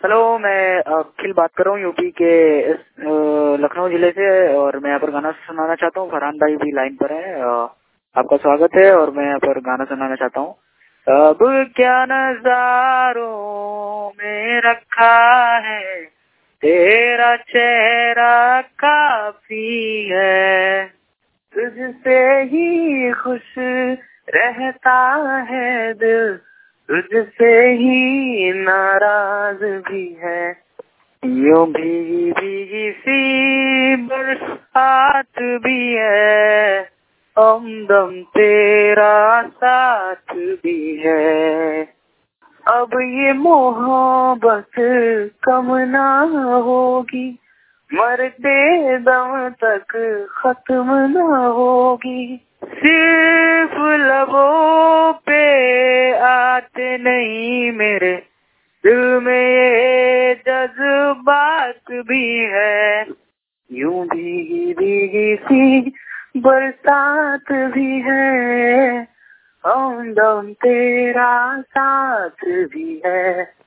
Hello, मैं अखिल बात कर रहा हूँ यूपी के लखनऊ जिले से। और मैं यहाँ पर गाना सुनाना चाहता हूँ। फरहान भाई भी लाइन पर है। आपका स्वागत है और मैं यहाँ पर गाना सुनाना चाहता हूँ। अब क्या नजारों में रखा है, तेरा चेहरा काफी है। तुझसे ही खुश रहता है दिल, तुझसे ही नाराज भी है। यूं भीगी भीगी सी बरसात भी है, हमदम तेरा साथ भी है। अब ये मोहब्बत कम ना होगी, मरते दम तक खत्म ना होगी। सिर्फ लबों पे आते नहीं मेरे, दिल में ये जज्बात भी है। यूं भीगी भीगी सी बरसात भी है, हमदम तेरा साथ भी है।